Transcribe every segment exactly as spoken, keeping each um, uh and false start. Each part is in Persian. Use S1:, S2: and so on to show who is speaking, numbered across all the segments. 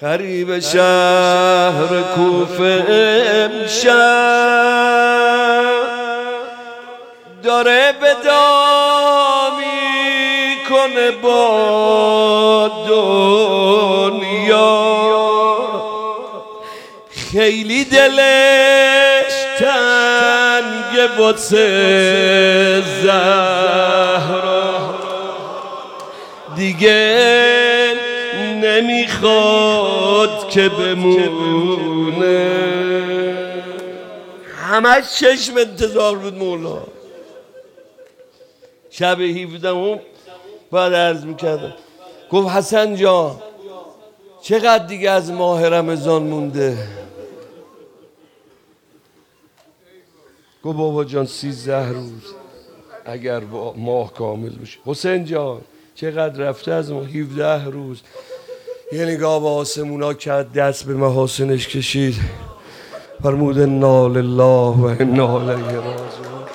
S1: غریب شهر کوفه امشب داره ودا میکنه با دنیا، خیلی دلش تنگه واسه زهرا، دیگه نمیخواد که بمونه. همش چشم انتظار بود مولا. شب هفدهم بعد عرض میکردم، گفت حسن جان چقدر دیگه از ماه رمضان مونده؟ گفت بابا جان سیزده روز اگر ماه کامل بشه. حسین جان چقدر رفته از ما؟ هفده روز. یه نگاه به آسمونا کرد، دست به محاسنش کشید، فرمود انا لله و انا الیه راجعون.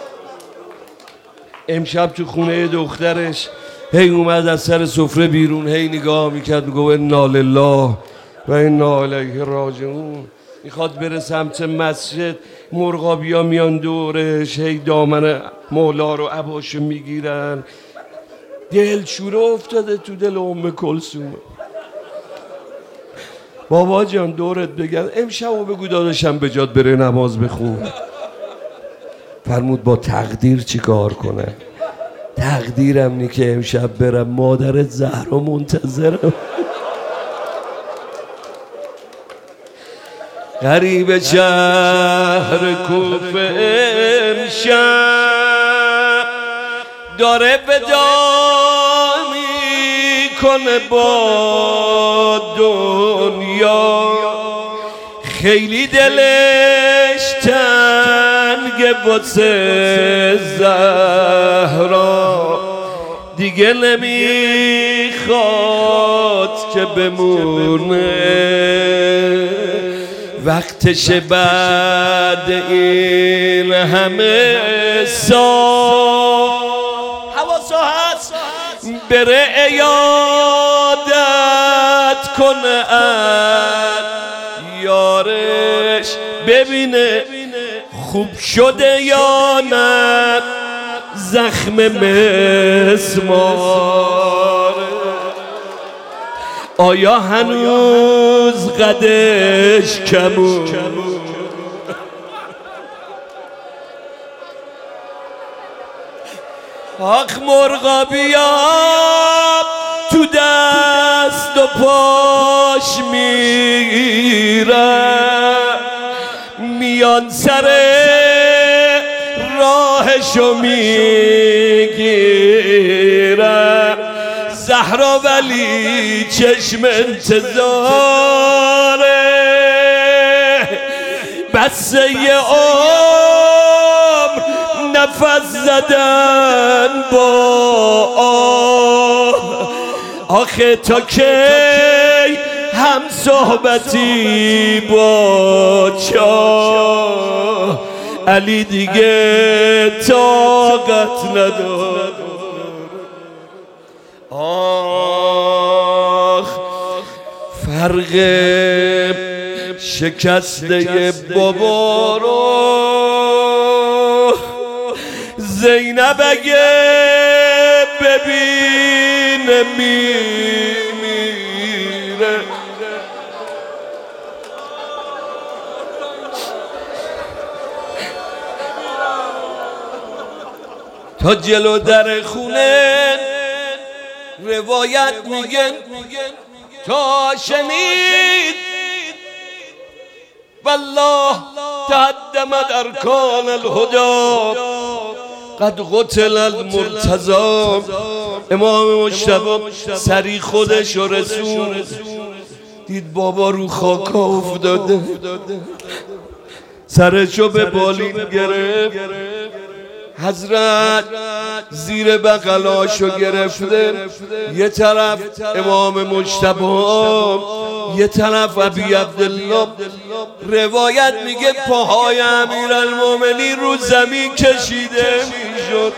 S1: امشب تو خونه دخترش هی اومد از سر سفره بیرون، هی نگاه میکرد میگفت انا لله و انا الیه راجعون. میخواد بره سمت مسجد، مرغابیا میان دورش، هی دامن مولا رو عباشو میگیرن. دلشوره افتاده تو دل ام کلثوم. بابا جان دورت بگم امشبو بگو داداشم به جات بره نماز بخون. فرمود با تقدیر چی کار کنه؟ تقدیرم نی که امشب برم مادرت زهرا منتظرم. غریب شهر کوفه امشب داره ودا میکنه با دنیا، خیلی دلش تنگه واسه زهرا، دیگه نمیخواد که بمونه. وقتش بعد این همه سال حواسا هست بره عیادت کنه از یارش، ببینه خوب شده یا نه زخم مسمار، آیا هنوز قدش کمون. آخ مرغابیا تو دست و پاش میره، میان سر راهشو میگیره. زهرا ولی چشم انتظاره، بسه یه عمر نفس زدن با آه. آخه تا کی هم صحبتی با چاه، علی دیگه طاقت نداره. آخ فرق شکسته بابا رو زینب اگه ببینه میمیره. تا جلو در خونه روایت میگن تا شنید والله تهدمت ارکان الهدی قد قتل المرتضی. امام مجتبی سری خودش رو رسون، دید بابا رو خاکا افتاده، سرشو به بالین گرفت. حضرت زیر بغلاشو گرفته، یه طرف امام مجتبی یه طرف ابی عبدالله. روایت میگه پاهای امیرالمومنین رو زمین کشیده میشد،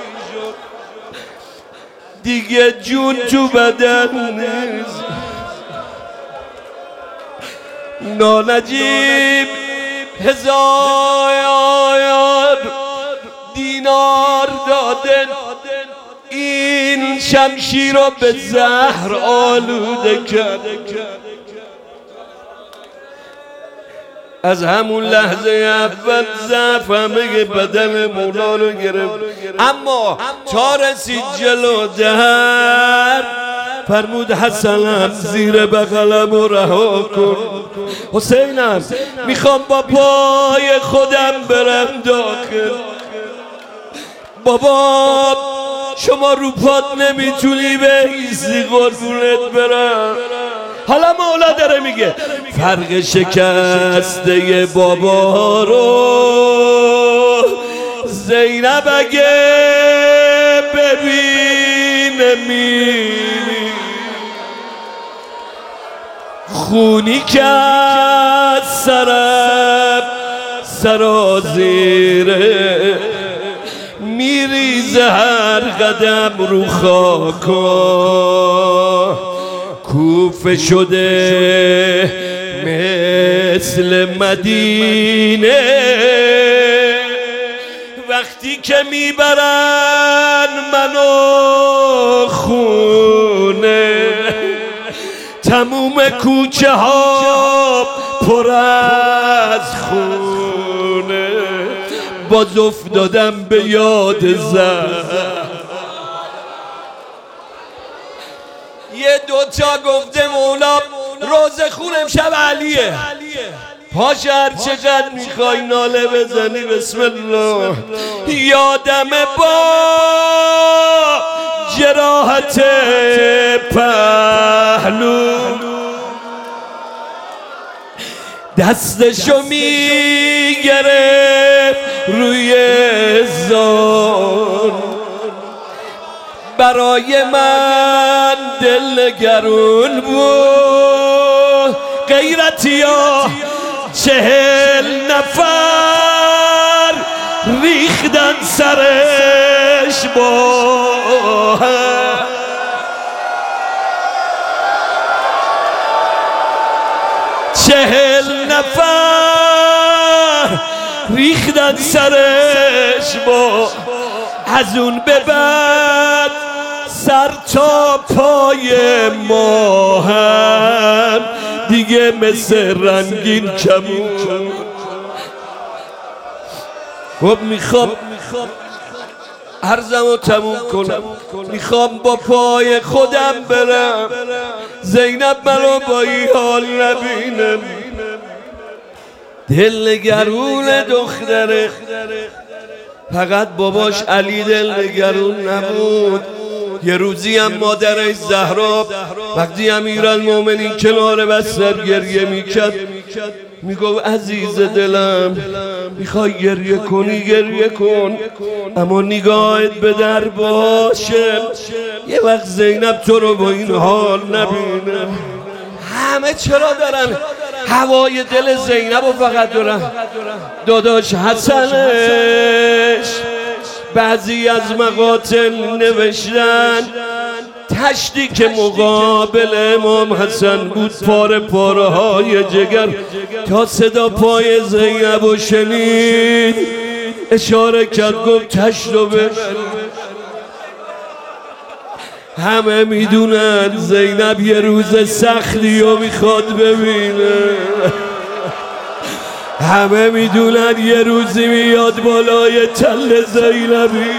S1: دیگه جون تو بدن نیست. نانجیب هزار دینار دادن این شمشیر رو به زهر آلوده کرد. از همون لحظه اول ضعف همه بدن مولا رو گرفت، اما تا رسید جلو در فرمود حسنم زیر بغلم و رها کن. حسینم میخوام با پای خودم برم داخل. بابا شما رو پات نمیتونی بایستی قربونت برم. حالا مولا داره میگه فرق شکسته بابا رو زینب اگه ببینه میری، خونی که از سرم سرازیره میریزه هر قدم رو خاکا، کوفه شده مثل مدینه وقتی که میبرن منو خونه، تموم کوچه ها پر از خونه، باز افتادم به یاد زن. یه دوتا گفته مولا روز خون امشب علیه، پاش هر چقدر میخوای ناله بزنی بسم الله. یادم با جراحت پهلو دستشو میگرفت روی زان، برای من دلنگرون بود. غیرتی ها چهل نفر ریختن سرش با هم، چهل نفر ریختن سرش با، از اون به بعد سر تا پای ما هم دیگه مثل رنگین کمون. خب میخوام عرضمو تموم کنم، میخوام با پای خودم برم، زینب منو با این حال نبینم. دلنگرون دختره، فقط باباش علی دلنگرون نبود. یه روزی هم مادرش زهرا وقتی امیرالمومنین کنار بستر گریه میکرد میگفت عزیز دلم میخوای گریه کنی گریه کن، اما نگاهت به در باشه، یه وقت زینب تو رو با این حال نبینه. همه چرا دارن هوای دل زینب و فقط دارن داداش حسنش. بعضی از مقاتل نوشتن تشتی که مقابل امام حسن بود پاره پاره های جگر تا صدا پای زینب و شنید اشاره کرد گفت تشتو ببر. همه میدونن زینب یه روز سختی رو میخواد ببینه، همه میدونن یه روزی میاد بالای تل زینبیه.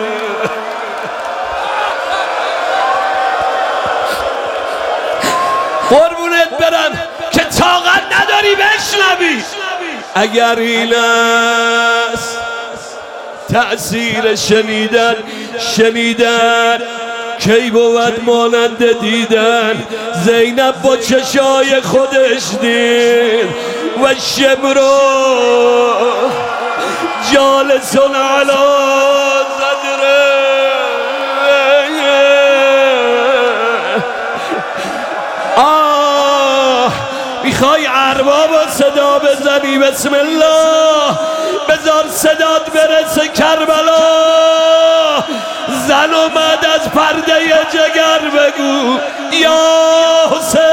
S1: قربونت برم که طاقت نداری بشنوی. اگر این است تأثیر شنیدن، شنیدن کی بود مانند دیدن. زینب با چشای خودش دید و شمرو جالسون علا زدره. آه میخوای ارباب و صدا بزنی بسم الله، بذار صدات برسه کربلا. زن اومد از پرده جگر بگو یا حسین.